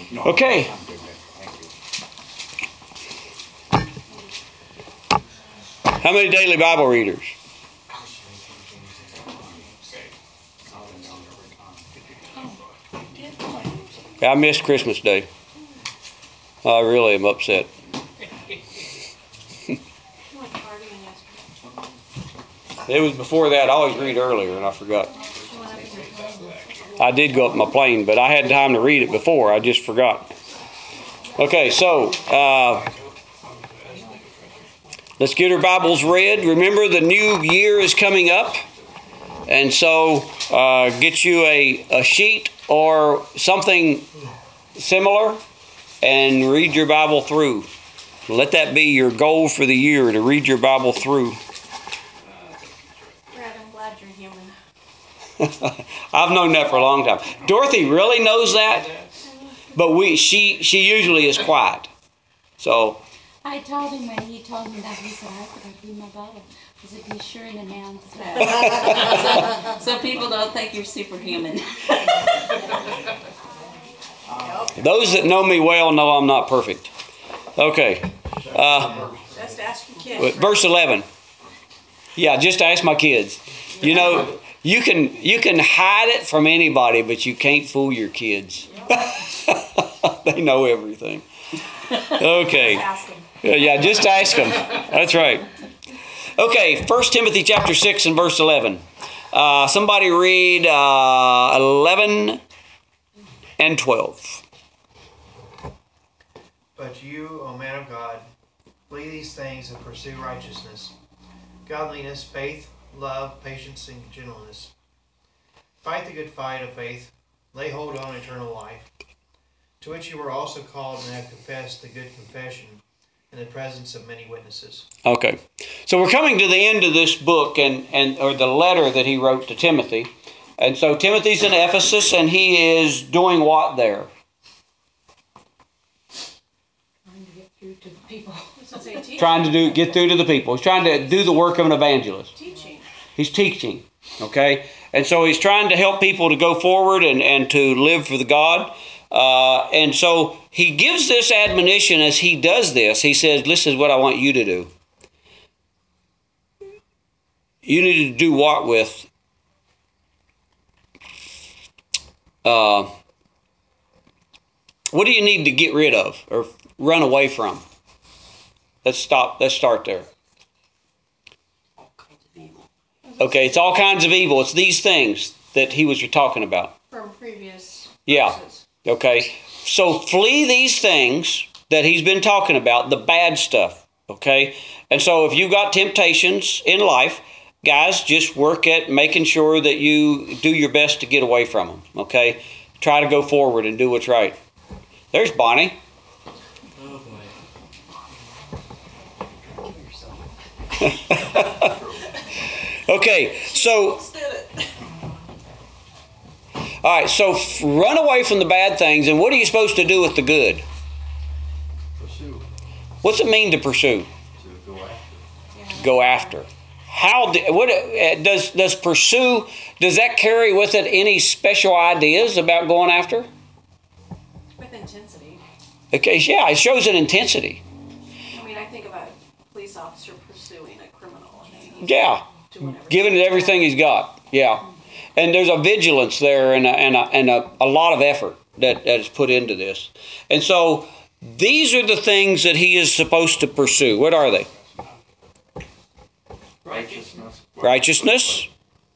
Okay. How many daily Bible readers? I missed Christmas Day. I really am upset. It was before that. I always read earlier, and I forgot. I did go up my plane, but I had time to read it before. I just forgot. Okay, so let's get our Bibles read. Remember, the new year is coming up, and so get you a sheet or something similar and read your Bible through. Let that be your goal for the year, to read your Bible through. Brad, I'm glad you're human. I've known that for a long time. Dorothy really knows that, but she usually is quiet. So I told him when he told me that, he said, I forgot to read my Bible. I said, be sure and announce that. So people don't think you're superhuman. those that know me well know I'm not perfect. Okay. Just ask your kids. Verse 11. Yeah, just ask my kids. You know, you can hide it from anybody, but you can't fool your kids. They know everything. Okay. Ask them. Yeah, just ask them. That's right. Okay, 1 Timothy chapter 6 and verse 11. Somebody read 11 and 12. But you, O man of God, flee these things and pursue righteousness, godliness, faith, love, patience, and gentleness. Fight the good fight of faith. Lay hold on eternal life, to which you were also called and have confessed the good confession in the presence of many witnesses. Okay, so we're coming to the end of this book or the letter that he wrote to Timothy. And so Timothy's in Ephesus, and he is doing what there? Trying to get through to the people. Trying to get through to the people. He's trying to do the work of an evangelist. Teaching. He's teaching, okay? And so he's trying to help people to go forward and to live for the God. And so he gives this admonition as he does this. He says, this is what I want you to do. You need to do what with? What do you need to get rid of or run away from? Let's start there. Okay, it's all kinds of evil. It's these things that he was talking about. From previous Yeah. verses. Okay. So flee these things that he's been talking about, the bad stuff. Okay. And so if you've got temptations in life, guys, just work at making sure that you do your best to get away from them. Okay. Try to go forward and do what's right. There's Bonnie. Oh boy. Okay, so all right, so run away from the bad things, and what are you supposed to do with the good? Pursue. What's it mean to pursue? To go after. Go after. What does pursue? Does that carry with it any special ideas about going after? With intensity. Okay, yeah, it shows an intensity. I mean, I think of a police officer pursuing a criminal. Yeah, giving it everything he's got. Yeah, and there's a vigilance there and a lot of effort that is put into this. And so these are the things that he is supposed to pursue. What are they? Righteousness.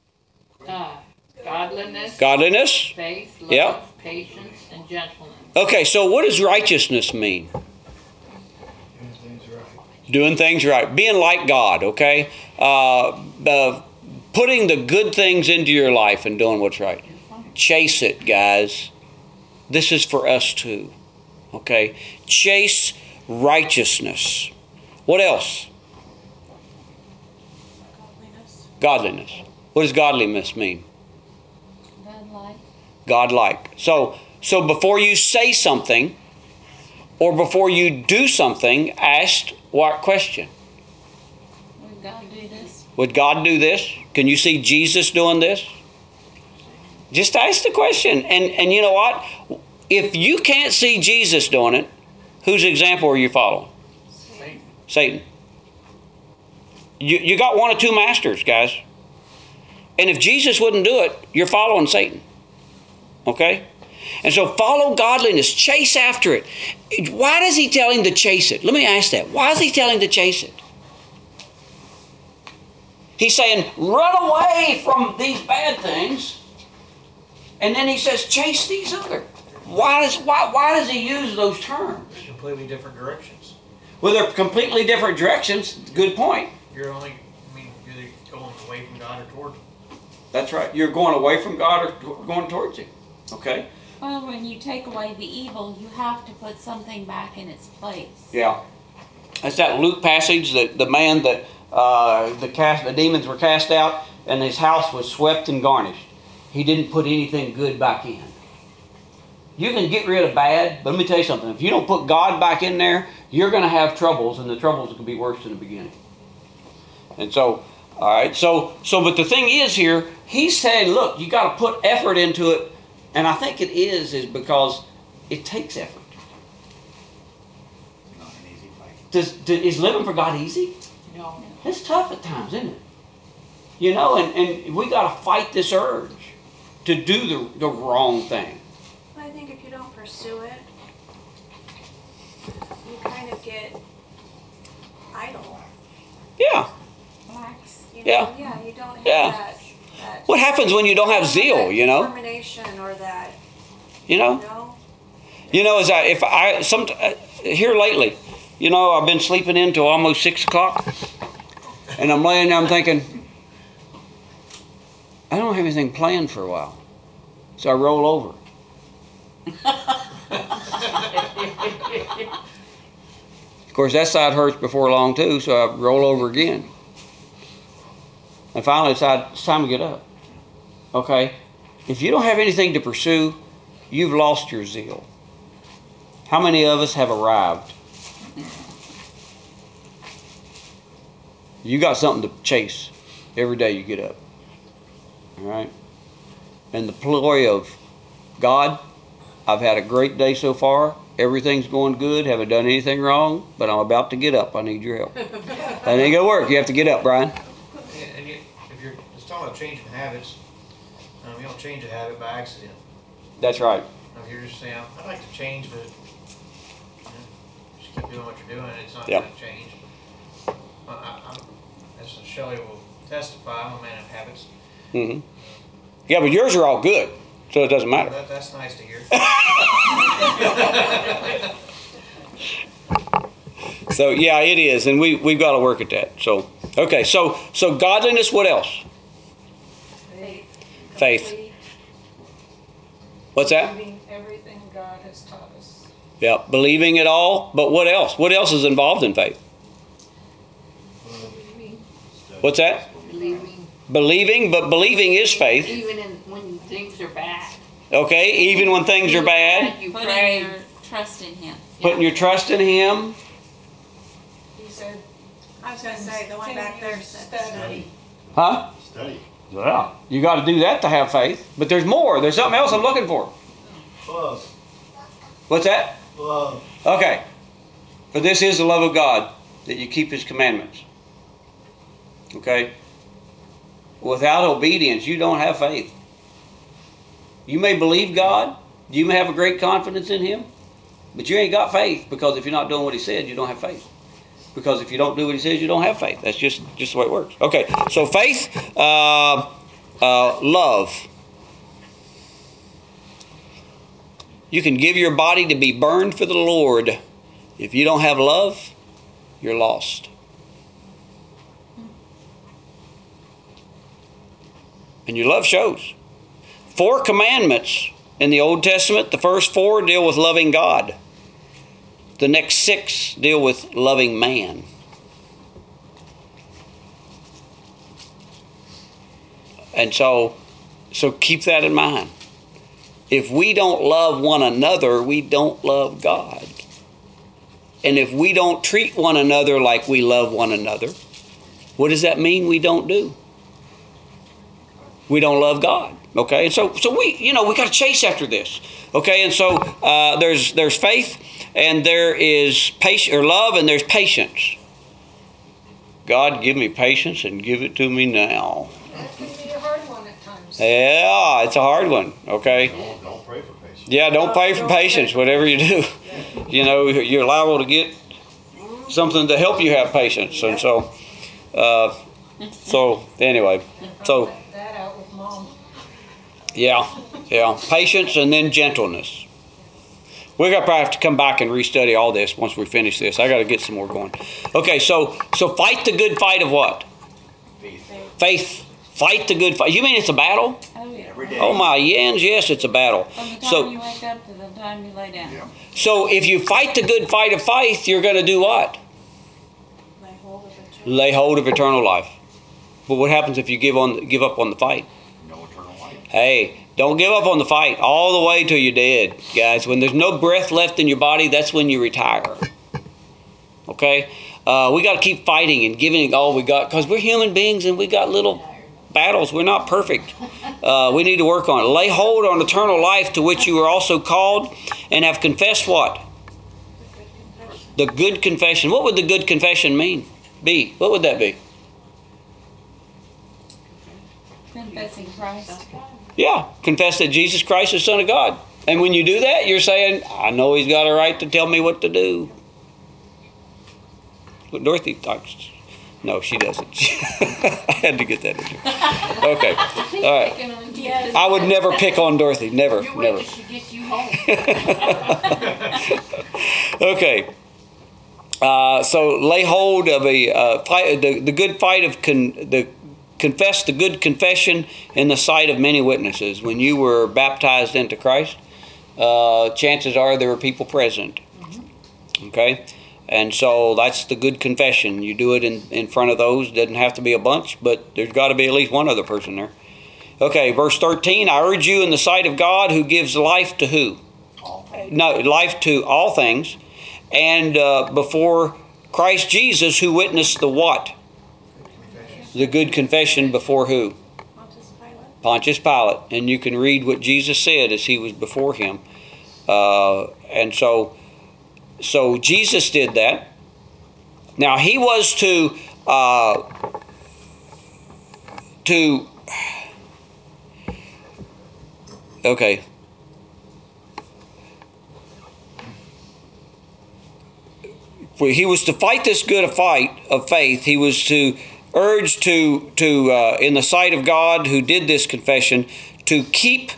Godliness. Godliness. Faith, love, Yep. patience, and gentleness. Okay, so what does righteousness mean? Doing things right. Doing things right. Being like God, okay? Putting the good things into your life and doing what's right. Chase it, guys. This is for us too, okay? Chase righteousness. What else? Godliness. Godliness. What does godliness mean? God-like. God-like. So before you say something or before you do something, ask what question? Would God do this? Would God do this? Can you see Jesus doing this? Just ask the question. And you know what? if you can't see Jesus doing it, whose example are you following? Satan. You got one or two masters, guys. And if Jesus wouldn't do it, you're following Satan. Okay? And so follow godliness. Chase after it. Why does he tell him to chase it? Let me ask that. Why does he tell him to chase it? He's saying, run away from these bad things. And then he says, chase these other. Why does he use those terms? Completely different directions. Well, they're completely different directions. Good point. You're either going away from God or toward Him. That's right. You're going away from God or going towards Him. Okay? Well, when you take away the evil, you have to put something back in its place. Yeah. That's that Luke passage that the man that the demons were cast out and his house was swept and garnished. He didn't put anything good back in. You can get rid of bad, but let me tell you something. If you don't put God back in there, you're going to have troubles, and the troubles can be worse than the beginning. And so, all right, but the thing is here, he's saying, look, you got to put effort into it, and I think it is because it takes effort. Not an easy fight. Is living for God easy? No. It's tough at times, isn't it? You know, and we got to fight this urge to do the wrong thing. I think if you don't pursue it, you kind of get idle. Yeah. Relax. You Yeah. know? Yeah, you don't have Yeah. that What happens when you don't have zeal, that you know? determination or that, You know? Here lately, you know, I've been sleeping in till almost 6 o'clock, and I'm laying there, I'm thinking, I don't have anything planned for a while. So I roll over. Of course, that side hurts before long too, so I roll over again. And finally decide it's time to get up. Okay? If you don't have anything to pursue, you've lost your zeal. How many of us have arrived? You got something to chase every day you get up. All right? And the ploy of God, I've had a great day so far. Everything's going good. Haven't done anything wrong, but I'm about to get up. I need your help. That ain't gonna work. You have to get up, Brian. And if you're just talking about changing habits, you don't change a habit by accident. That's right. If you're just saying, I'd like to change, but just keep doing what you're doing, it's not Yep. going to change. As Shelley will testify, I'm a man of habits. Mm-hmm. Yeah, but yours are all good, so it doesn't matter. That's nice to hear. So yeah, it is, and we've got to work at that. So okay, so godliness. What else? Faith. What's that? Believing everything God has taught us. Yeah, believing it all. But what else? What else is involved in faith? What's that? Believing, but believing is faith. Even when things are bad. Okay, even when things are bad. You Putting pray. your trust in Him. Putting your trust in Him. He said, I was going to say, the one back there said study. Huh? Study. Yeah. You got to do that to have faith. But there's more. There's something else I'm looking for. Love. What's that? Love. Okay. For this is the love of God, that you keep His commandments. Okay? Without obedience, you don't have faith. You may believe God. You may have a great confidence in Him. But you ain't got faith, because if you're not doing what He said, you don't have faith. Because if you don't do what He says, you don't have faith. That's just the way it works. Okay, so faith, love. You can give your body to be burned for the Lord. If you don't have love, you're lost. And your love shows. 4 commandments in the Old Testament. The first 4 deal with loving God. The next 6 deal with loving man. And so keep that in mind. If we don't love one another, we don't love God. And if we don't treat one another like we love one another, what does that mean we don't do? We don't love God. Okay? And so we got to chase after this. Okay, and so there's faith, and there is patience or love, and there's patience. God, give me patience and give it to me now. That can be a hard one at times. Yeah, it's a hard one. Okay. Don't pray for patience. Yeah, don't pray for patience, whatever you do. You know, you're liable to get something to help you have patience. And so, anyway, so That out with mom. yeah, patience and then gentleness. We're gonna probably have to come back and restudy all this once we finish this. I got to get some more going. Okay, so fight the good fight of what? Faith. Fight the good fight. You mean it's a battle? Oh, yeah. Every day. Oh my yens, yes, it's a battle. From the time So you wake up to the time you lay down. Yeah. so if you fight the good fight of faith, you're going to do what? Lay hold of eternal. Lay hold of eternal life. But what happens if you give up on the fight? No eternal life. Hey, don't give up on the fight all the way till you're dead, guys. When there's no breath left in your body, that's when you retire. Okay? We got to keep fighting and giving it all we got because we're human beings and we got little battles. We're not perfect. We need to work on it. Lay hold on eternal life to which you were also called and have confessed what? The good confession. What would the good confession mean? Be? What would that be? Confessing Christ. Yeah, confess that Jesus Christ is the Son of God. And when you do that, you're saying, I know He's got a right to tell me what to do. What Dorothy talks. No, she doesn't. I had to get that in there. Okay. All right. Picking on you. I would never pick on Dorothy. Never. You wait Never. till she gets you home. Okay. So lay hold of a fight, the good fight of confess the good confession in the sight of many witnesses. When you were baptized into Christ, chances are there were people present. Okay, and so that's the good confession. You do it in front of those. Doesn't have to be a bunch, but there's got to be at least one other person there. Okay, verse 13. I urge you in the sight of God, who gives life to who? No, life to all things. And before Christ Jesus, who witnessed the what? The good confession before who? Pontius Pilate. Pontius Pilate. And you can read what Jesus said as he was before him. And so Jesus did that. Now he was to okay. He was to fight this good fight of faith. He was to urge to in the sight of God who did this confession to keep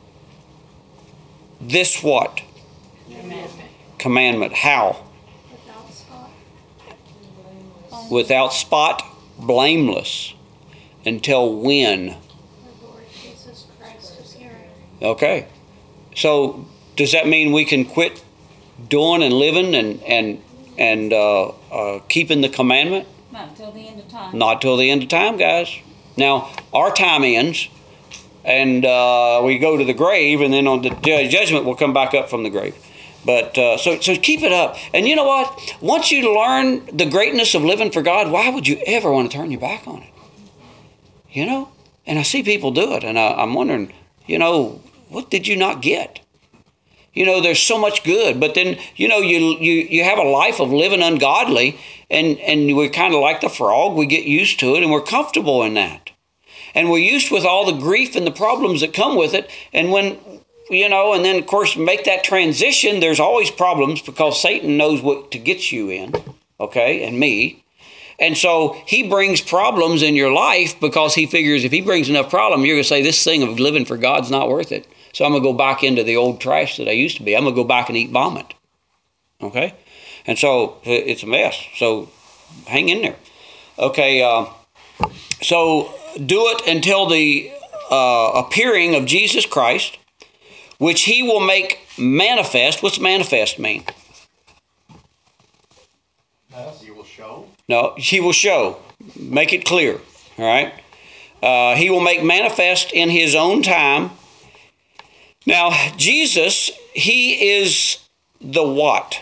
this what? Commandment. How? Without spot. Without spot, blameless. Until when? The Lord Jesus Christ appearing. Okay. So does that mean we can quit doing and living and keeping the commandment? Not till the end of time. Not till the end of time, guys. Now, our time ends, and we go to the grave, and then on the judgment, we'll come back up from the grave. But so keep it up. And you know what? Once you learn the greatness of living for God, why would you ever want to turn your back on it? You know? And I see people do it, and I'm wondering, what did you not get? There's so much good, but then, you have a life of living ungodly, and we're kind of like the frog. We get used to it, and we're comfortable in that. And we're used with all the grief and the problems that come with it. And when, and then, of course, make that transition, there's always problems because Satan knows what to get you in, okay, and me. And so he brings problems in your life because he figures if he brings enough problem, you're going to say, this thing of living for God's not worth it. So I'm going to go back into the old trash that I used to be. I'm going to go back and eat vomit. Okay? And so it's a mess. So hang in there. Okay, so do it until the appearing of Jesus Christ, which he will make manifest. What's manifest mean? He will show. No, he will show. Make it clear. All right? He will make manifest in his own time. Now, Jesus, he is the what?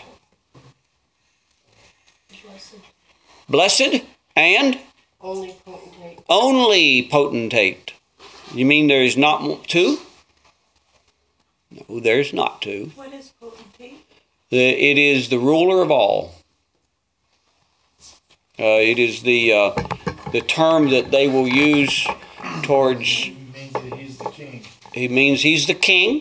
Blessed and? Only potentate. Only potentate. You mean there is not two? No, there's not two. What is potentate? It is the ruler of all. It is the term that they will use towards. It means that he's the king. He means he's the king.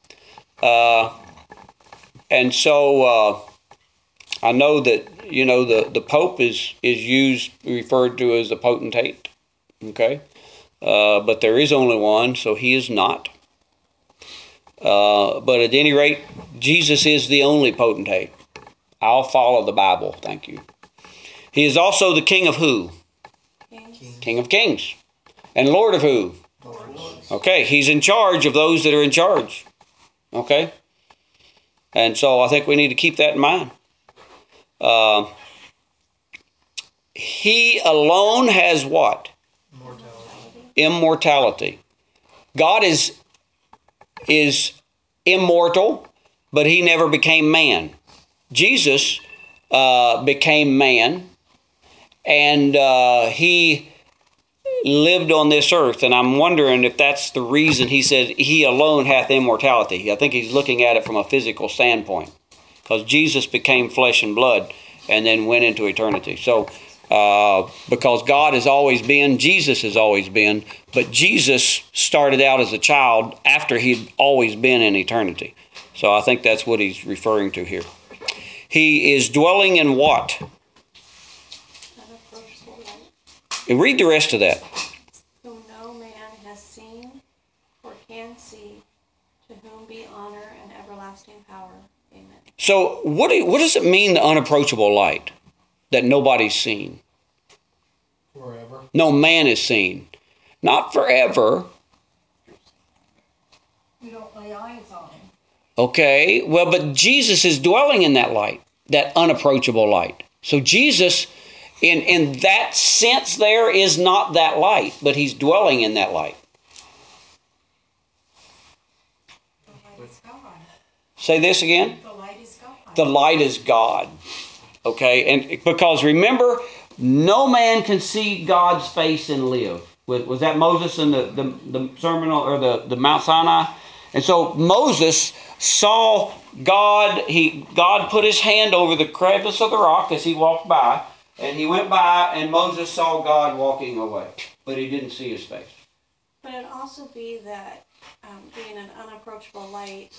And so I know that, you know, the Pope is referred to as the potentate. Okay? But there is only one, so he is not. But at any rate, Jesus is the only potentate. I'll follow the Bible, thank you. He is also the King of who? King of Kings. And Lord of who? Okay, he's in charge of those that are in charge. Okay? And so I think we need to keep that in mind. He alone has what? Immortality. God is immortal, but he never became man. Jesus became man, and he lived on this earth. And I'm wondering if that's the reason he said he alone hath immortality. I think he's looking at it from a physical standpoint, because Jesus became flesh and blood and then went into eternity. So because God has always been, Jesus has always been, but Jesus started out as a child after he'd always been in eternity. So I think that's what he's referring to here. He is dwelling in what? Unapproachable light, And read the rest of that. whom no man has seen or can see, to whom be honor and everlasting power. Amen. So what does it mean, the unapproachable light, that nobody's seen? Forever. No man is seen. Not forever. You don't lay eyes on him. Okay, well, but Jesus is dwelling in that light, that unapproachable light. So Jesus, in that sense there, is not that light, but he's dwelling in that light. The light is God. Say this again. The light is God. The light is God. Okay, and because remember, no man can see God's face and live. Was that Moses in the sermon or the Mount Sinai? And so Moses saw God. God put his hand over the crevice of the rock as he walked by, and he went by, and Moses saw God walking away, but he didn't see his face. But it'd also be that being an unapproachable light,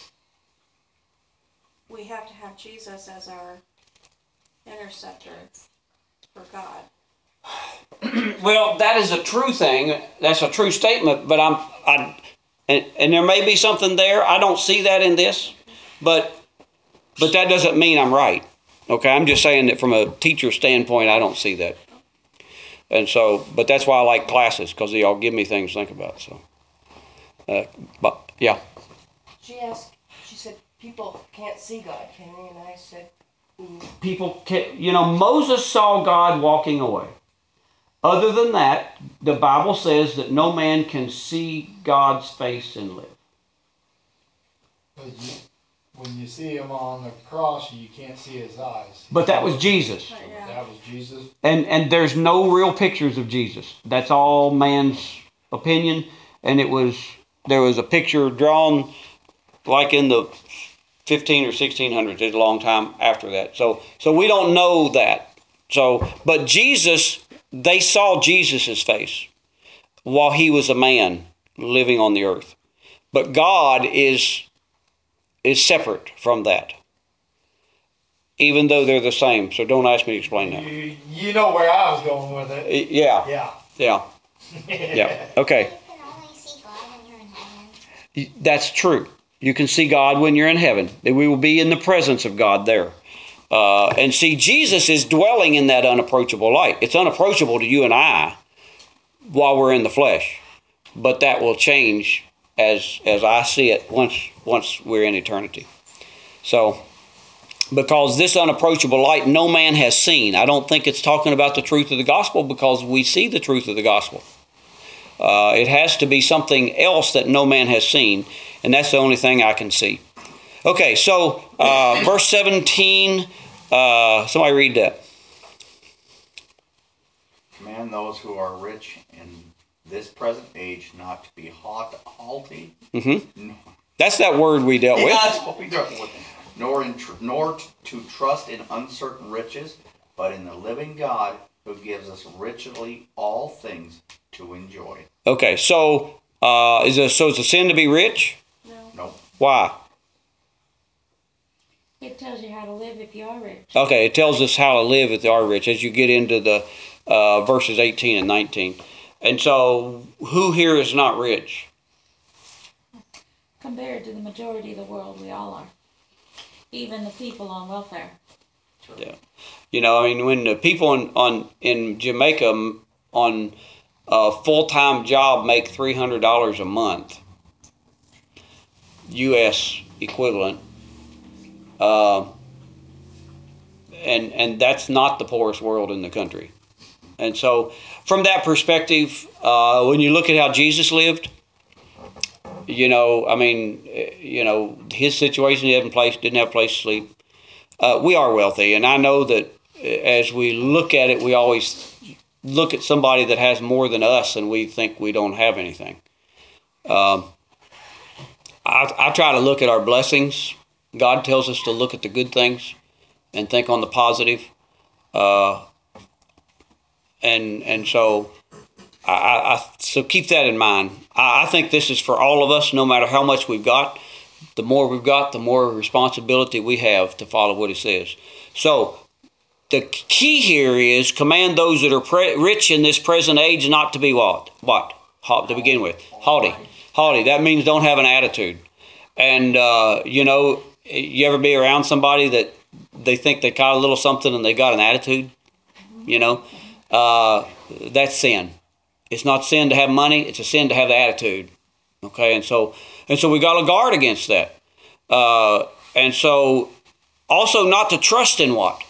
we have to have Jesus as our interceptor for God. Well, that is a true thing. That's a true statement. But and there may be something there. I don't see that in this, but that doesn't mean I'm right. Okay, I'm just saying that from a teacher standpoint, I don't see that. And so, but that's why I like classes, because they all give me things to think about. So, but yeah. She said, people can't see God, can they? And I said, People can, Moses saw God walking away. Other than that, the Bible says that no man can see God's face and live. But when you see him on the cross, you can't see his eyes. But that was Jesus. Yeah. That was Jesus. And there's no real pictures of Jesus. That's all man's opinion. And there was a picture drawn like in the 15 or 1600s. It's a long time after that. So we don't know that. But Jesus, they saw Jesus' face while he was a man living on the earth. But God is separate from that, even though they're the same. So don't ask me to explain that. You know where I was going with it. Yeah. Okay. You can only see God when you're in heaven. That's true. You can see God when you're in heaven. We will be in the presence of God there. And see, Jesus is dwelling in that unapproachable light. It's unapproachable to you and I while we're in the flesh. But that will change as I see it once we're in eternity. So, because this unapproachable light no man has seen. I don't think it's talking about the truth of the gospel, because we see the truth of the gospel. It has to be something else that no man has seen, and that's the only thing I can see. Okay, so verse 17, somebody read that. Command those who are rich in this present age not to be haughty, Mm-hmm. That's that word we dealt Yeah, with. that's what we dealt with. Nor to trust in uncertain riches, but in the living God who gives us richly all things to enjoy. Okay, so it's a sin to be rich? No. Nope. Why? It tells you how to live if you are rich. Okay, it tells us how to live if they are rich as you get into the verses 18 and 19. And so, who here is not rich? Compared to the majority of the world, we all are. Even the people on welfare. Yeah. You know, I mean, when the people in Jamaica on a full-time job make $300 a month, U.S. equivalent, and that's not the poorest world in the country. And so, from that perspective, when you look at how Jesus lived, you know, I mean, you know, his situation, he didn't have a place to sleep. We are wealthy, and I know that as we look at it, we always look at somebody that has more than us, and we think we don't have anything. I try to look at our blessings. God tells us to look at the good things and think on the positive. And so so keep that in mind. I think this is for all of us, no matter how much we've got. The more we've got, the more responsibility we have to follow what he says. So the key here is command those that are rich in this present age not to be what? What? To begin with. Haughty. Haughty. That means don't have an attitude. And, you know, you ever be around somebody that they think they got a little something and they got an attitude? You know? That's sin. It's not sin to have money. It's a sin to have the attitude. Okay? And so we got to guard against that. And so also not to trust in what?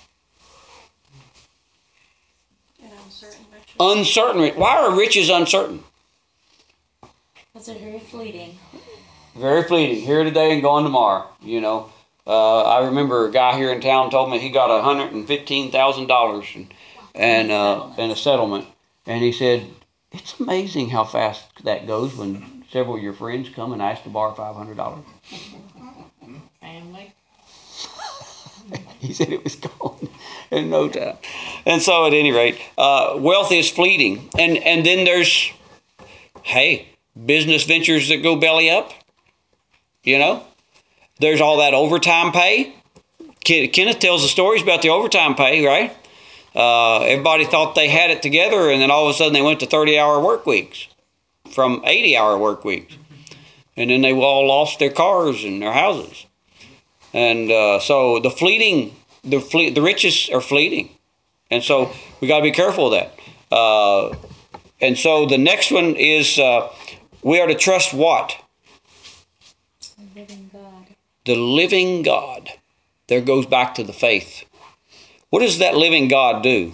In uncertain riches. Uncertain. Why are riches uncertain? Because they're very fleeting. Very fleeting. Here today and gone tomorrow. You know, I remember a guy here in town told me he got $115,000 and in a settlement, and he said it's amazing how fast that goes when several of your friends come and ask to borrow $500. Family. He said it was gone in no time. And so, at any rate, wealth is fleeting, and then there's business ventures that go belly up. You know, there's all that overtime pay. Kenneth tells the stories about the overtime pay, right? Everybody thought they had it together, and then all of a sudden they went to 30-hour work weeks from 80-hour work weeks. And then they all lost their cars and their houses. And so the riches are fleeting. And so we got to be careful of that. And so the next one is we are to trust what? The living God. The living God. There goes back to the faith. What does that living God do?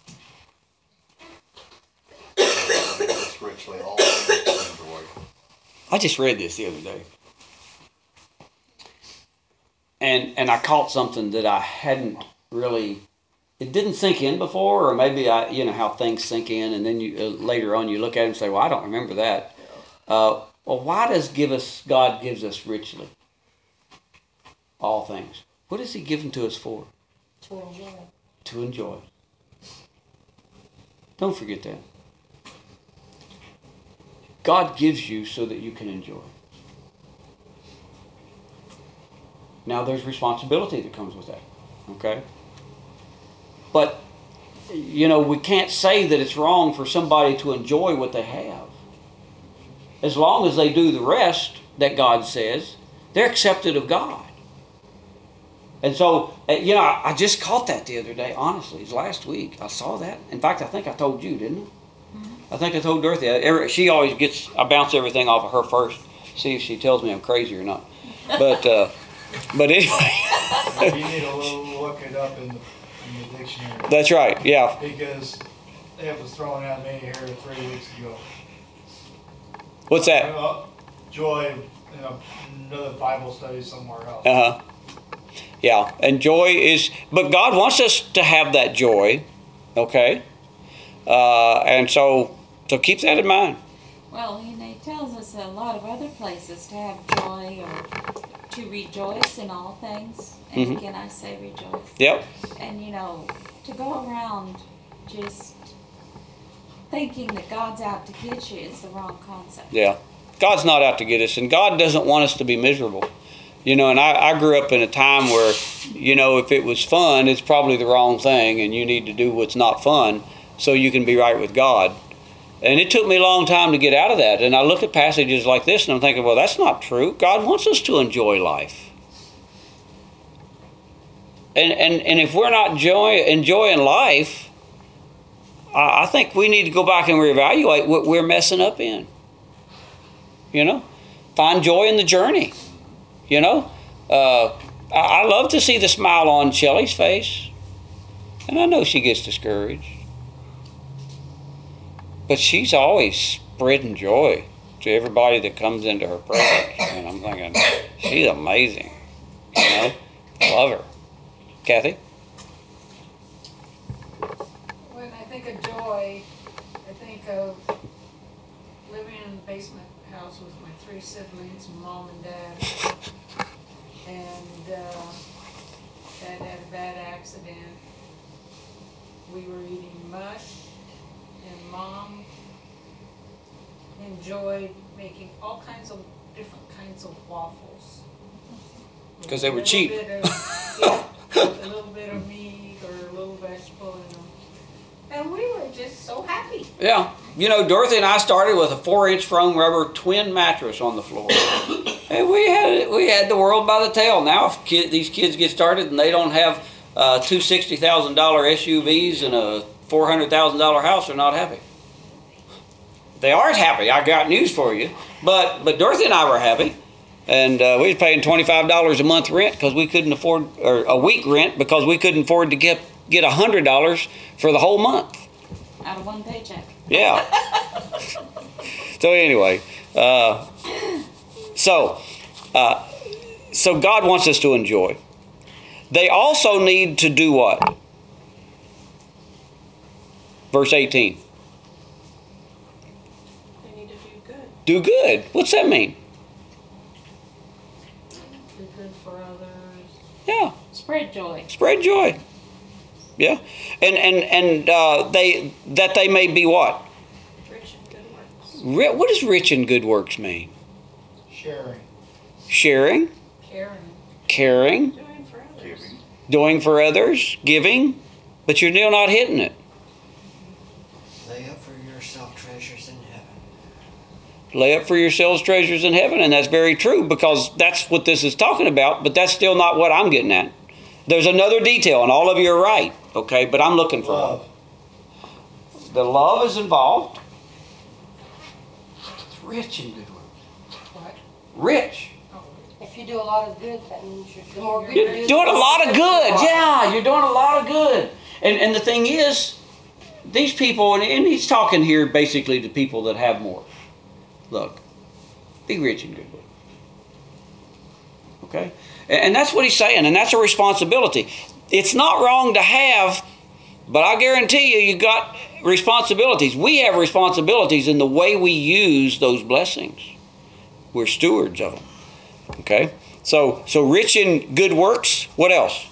Richly all things to enjoy. I just read this the other day. And I caught something that I hadn't really, it didn't sink in before, or maybe how things sink in, and then you later on you look at it and say, well, I don't remember that. Well, why does God gives us richly all things? What has he given to us for? To enjoy. To enjoy. Don't forget that. God gives you so that you can enjoy. Now there's responsibility that comes with that. Okay? But, you know, we can't say that it's wrong for somebody to enjoy what they have. As long as they do the rest that God says, they're accepted of God. And so, you know, I just caught that the other day, honestly. It was last week. I saw that. In fact, I think I told you, didn't I? Mm-hmm. I think I told Dorothy. She always I bounce everything off of her first, see if she tells me I'm crazy or not. But anyway. You need to look it up in the dictionary. That's right, yeah. Because it was thrown at me here 3 weeks ago. What's that? Joy in another Bible study somewhere else. Uh-huh. Yeah, and joy but God wants us to have that joy, okay? And so keep that in mind. Well, he tells us a lot of other places to have joy or to rejoice in all things. And Mhm. again, I say rejoice. Yep. And to go around just thinking that God's out to get you is the wrong concept. Yeah. God's not out to get us, and God doesn't want us to be miserable. And I grew up in a time where, if it was fun, it's probably the wrong thing, and you need to do what's not fun so you can be right with God. And it took me a long time to get out of that. And I look at passages like this and I'm thinking, well, that's not true. God wants us to enjoy life. And if we're not enjoying life, I think we need to go back and reevaluate what we're messing up in. Find joy in the journey. I love to see the smile on Shelley's face. And I know she gets discouraged. But she's always spreading joy to everybody that comes into her presence. And I'm thinking, she's amazing. Love her. Kathy? When I think of joy, I think of living in the basement house with my 3 siblings, mom and dad. And dad had a bad accident. We were eating mush, and mom enjoyed making all kinds of different kinds of waffles. Because they were cheap. A little bit of meat or a little vegetable in them. And we were just so happy. Yeah. Dorothy and I started with a 4-inch foam rubber twin mattress on the floor. And we had the world by the tail. Now if these kids get started and they don't have two $60,000 SUVs and a $400,000 house, they're not happy. They aren't happy. I got news for you. But Dorothy and I were happy. And we was paying $25 a month rent because we couldn't afford, or a week rent because we couldn't afford to get $100 for the whole month. Out of one paycheck. Yeah. So anyway, so God wants us to enjoy. They also need to do what? Verse 18. They need to do good. Do good. What's that mean? Do good for others. Yeah. Spread joy. Spread joy. Yeah. And they may be what? Rich in good works. What does rich in good works mean? Sharing. Sharing. Caring. Doing for others. Doing for others. Giving. But you're still not hitting it. Lay up for yourself treasures in heaven. Lay up for yourselves treasures in heaven. And that's very true because that's what this is talking about, but that's still not what I'm getting at. There's another detail, and all of you are right, okay? But I'm looking for Love. one. The love is involved. It's rich in good works. What? Rich. If you do a lot of good, that means the more good You're you do, doing a the more lot of good good. you are. Yeah, you're doing a lot of good. And the thing is, these people, and he's talking here basically to people that have more. Look, be rich in good works. Okay? And that's what he's saying, and that's a responsibility. It's not wrong to have, but I guarantee you got responsibilities. We have responsibilities in the way we use those blessings. We're stewards of them. Okay? So rich in good works. What else?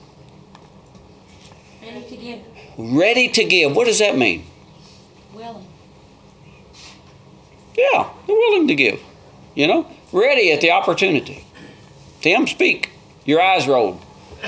Ready to give. Ready to give. What does that mean? Willing. Yeah, they're willing to give. Ready at the opportunity. Tim, speak. Your eyes rolled.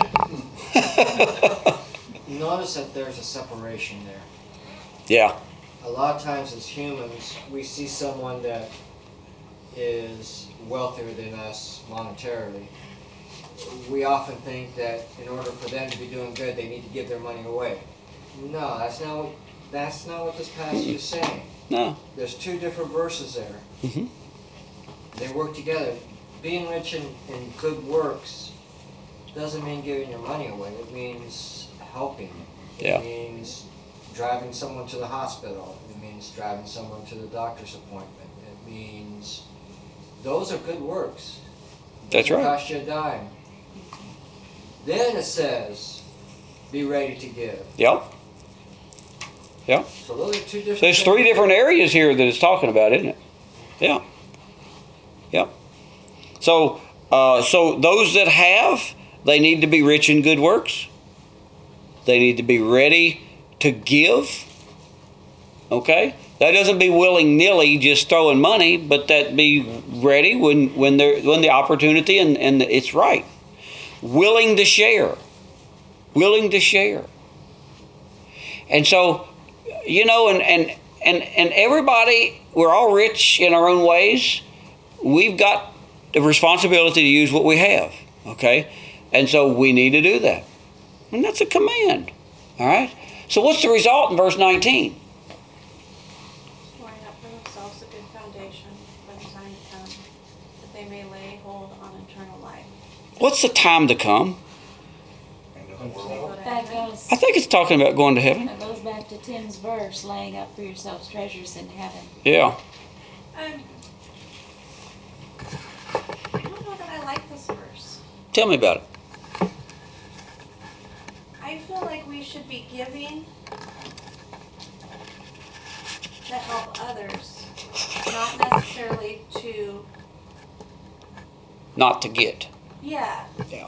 Notice that there's a separation there. Yeah. A lot of times as humans, we see someone that is wealthier than us monetarily. We often think that in order for them to be doing good, they need to give their money away. No, that's not what this passage is saying. No. There's 2 different verses there. Mm-hmm. They work together. Being rich in good works doesn't mean giving your money away. It means helping. It means driving someone to the hospital. It means driving someone to the doctor's appointment. It means those are good works. That's right. Cost you a dime. Then it says, be ready to give. Yep. Yep. So those are 2 different There's things. 3 different areas here that it's talking about, isn't it? Yeah. So those that have, they need to be rich in good works. They need to be ready to give. Okay? That doesn't be willy-nilly just throwing money, but that be ready when the opportunity and it's right. Willing to share. Willing to share. And so, and everybody, we're all rich in our own ways. We've got the responsibility to use what we have. Okay? And so we need to do that. And that's a command. All right? So what's the result in verse 19? Storing up for themselves a good foundation for the time to come, that they may lay hold on eternal life. What's the time to come? I think it's talking about going to heaven. That goes back to Tim's verse, laying up for yourselves treasures in heaven. Yeah. I don't know that I like this verse. Tell me about it. I feel like we should be giving to help others, not necessarily to... Not to get. Yeah.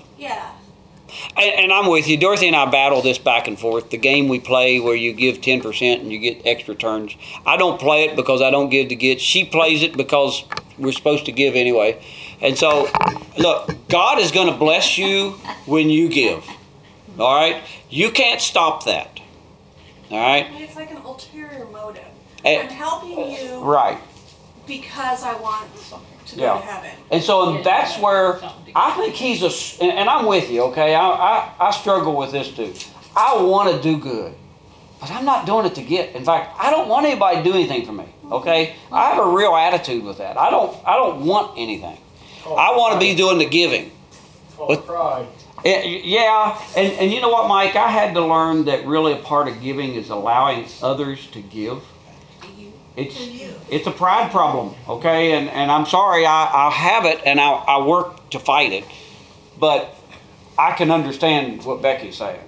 And I'm with you. Dorothy and I battle this back and forth. The game we play where you give 10% and you get extra turns. I don't play it because I don't give to get. She plays it because we're supposed to give anyway. And so, look, God is going to bless you when you give. All right? You can't stop that. All right? It's like an ulterior motive. I'm helping you right. because I want to go to heaven. And so that's where I think he's and I'm with you, okay? I struggle with this too. I want to do good, but I'm not doing it to get. In fact, I don't want anybody to do anything for me, okay? I have a real attitude with that. I don't want anything. I want to be doing the giving. But pride. Yeah, and you know what, Mike? I had to learn that really a part of giving is allowing others to give. It's a pride problem, okay? And I'm sorry, I have it and I work to fight it. But I can understand what Becky's saying.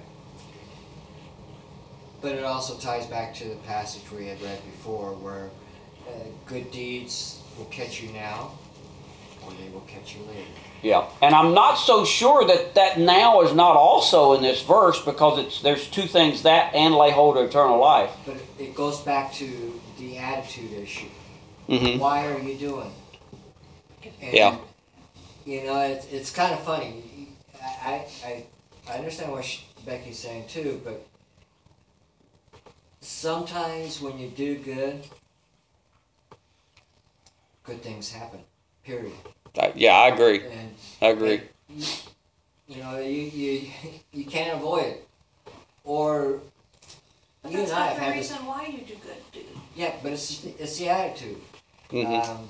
But it also ties back to the passage we had read before where good deeds will catch you now or they will catch you later. Yeah, and I'm not so sure that now is not also in this verse because there's two things, that and lay hold of eternal life. But it goes back to the attitude issue. Mm-hmm. Why are you doing it? And, it's kind of funny. I understand what Becky's saying too, but sometimes when you do good things happen. Period. I agree. And I agree. You can't avoid it. Or But you that's and I not have the had reason why you do good, dude. Yeah, but it's the attitude. Mm-hmm.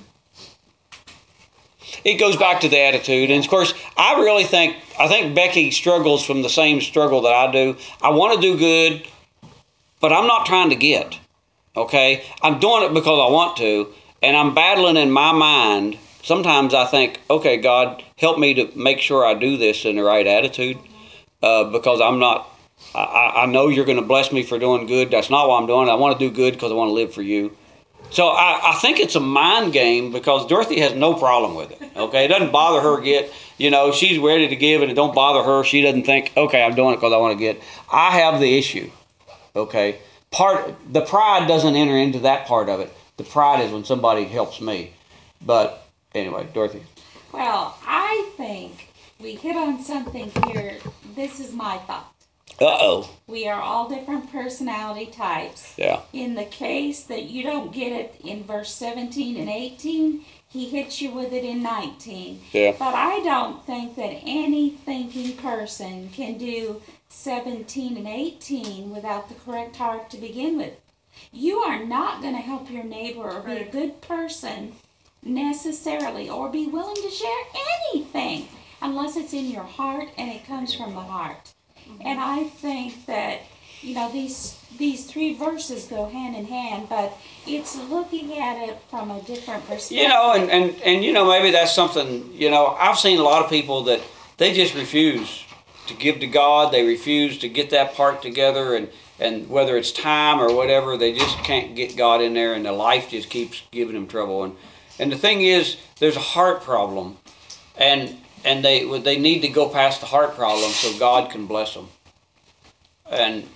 It goes back to the attitude, and of course, I think Becky struggles from the same struggle that I do. I want to do good, but I'm not trying to get. Okay, I'm doing it because I want to, and I'm battling in my mind. Sometimes I think, okay, God, help me to make sure I do this in the right attitude, because I'm not. I know you're going to bless me for doing good. That's not what I'm doing. I want to do good because I want to live for you. So I think it's a mind game because Dorothy has no problem with it. Okay, it doesn't bother her get. She's ready to give and it don't bother her. She doesn't think, okay, I'm doing it because I want to get. I have the issue. Okay, the pride doesn't enter into that part of it. The pride is when somebody helps me. But anyway, Dorothy. Well, I think we hit on something here. This is my thought. Uh-oh. We are all different personality types. Yeah. In the case that you don't get it in verse 17 and 18, he hits you with it in 19. Yeah. But I don't think that any thinking person can do 17 and 18 without the correct heart to begin with. You are not going to help your neighbor or be a good person necessarily or be willing to share anything unless it's in your heart and it comes from the heart. And I think that, these three verses go hand in hand, but it's looking at it from a different perspective. And maybe that's something, I've seen a lot of people that they just refuse to give to God. They refuse to get that part together, and whether it's time or whatever, they just can't get God in there, and their life just keeps giving them trouble. And the thing is, there's a heart problem. and they need to go past the heart problem so God can bless them. And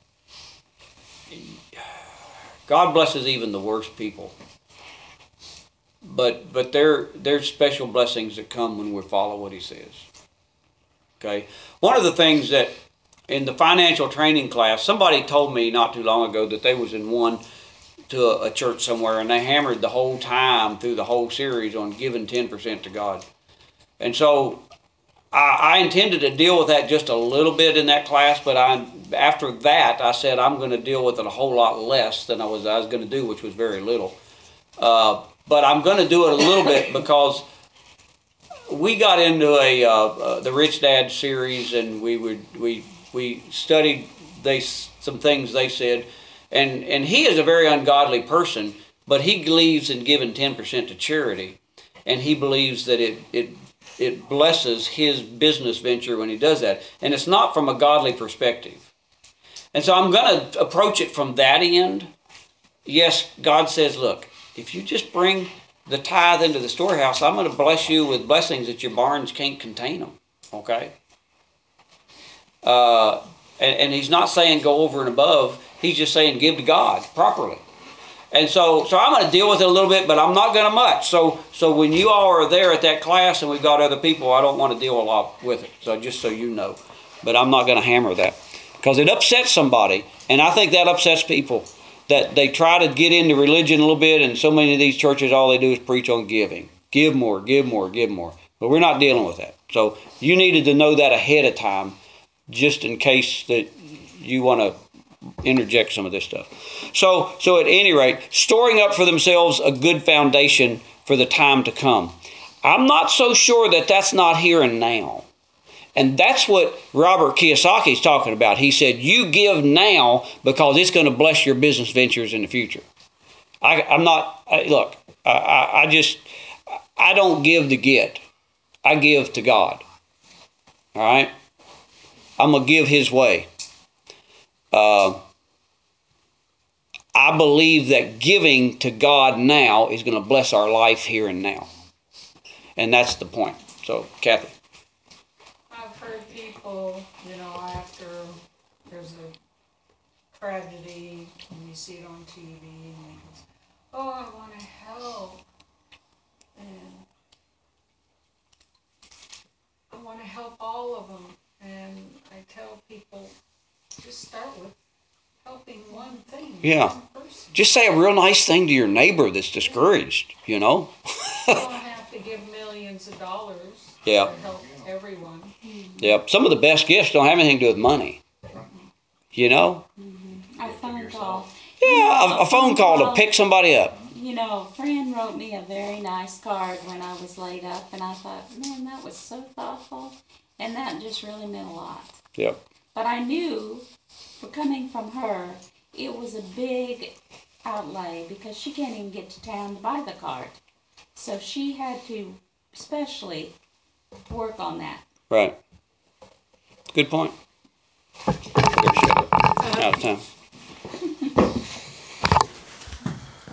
God blesses even the worst people. But there's special blessings that come when we follow what He says. Okay? One of the things that in the financial training class, somebody told me not too long ago that they was in one to a church somewhere, and they hammered the whole time through the whole series on giving 10% to God. And so I intended to deal with that just a little bit in that class, but after that I said I'm going to deal with it a whole lot less than I was going to do, which was very little. But I'm going to do it a little bit because we got into the Rich Dad series, and we studied some things they said, and he is a very ungodly person, but he believes in giving 10% to charity, and he believes that it blesses his business venture when he does that, and it's not from a godly perspective. And so I'm going to approach it from that end. Yes, God says, look, if you just bring the tithe into the storehouse, I'm going to bless you with blessings that your barns can't contain them. Okay? And He's not saying go over and above. He's just saying give to God properly. And so I'm going to deal with it a little bit, but I'm not going to much. So when you all are there at that class and we've got other people, I don't want to deal a lot with it. So just so you know. But I'm not going to hammer that because it upsets somebody. And I think that upsets people. That they try to get into religion a little bit, and so many of these churches, all they do is preach on giving. Give more, give more, give more. But we're not dealing with that. So you needed to know that ahead of time, just in case that you want to interject some of this stuff. So at any rate, storing up for themselves a good foundation for the time to come. I'm not so sure that that's not here and now. And that's what Robert Kiyosaki is talking about. He said, you give now because it's going to bless your business ventures in the future. I don't give to get. I give to God. All right? I'm going to give His way. I believe that giving to God now is going to bless our life here and now. And that's the point. So, Kathy. I've heard people, after there's a tragedy, and you see it on TV, and they go, oh, I want to help, and I want to help all of them, and I tell people, just start with helping one thing, one person. Just say a real nice thing to your neighbor that's discouraged, You don't have to give millions of dollars to help everyone. Yep. Some of the best gifts don't have anything to do with money. A phone call. Yeah, a phone call to pick somebody up. A friend wrote me a very nice card when I was laid up, and I thought, man, that was so thoughtful, and that just really meant a lot. Yep. But I knew, coming from her, it was a big outlay because she can't even get to town to buy the card. So she had to especially work on that. Right. Good point. Out of time.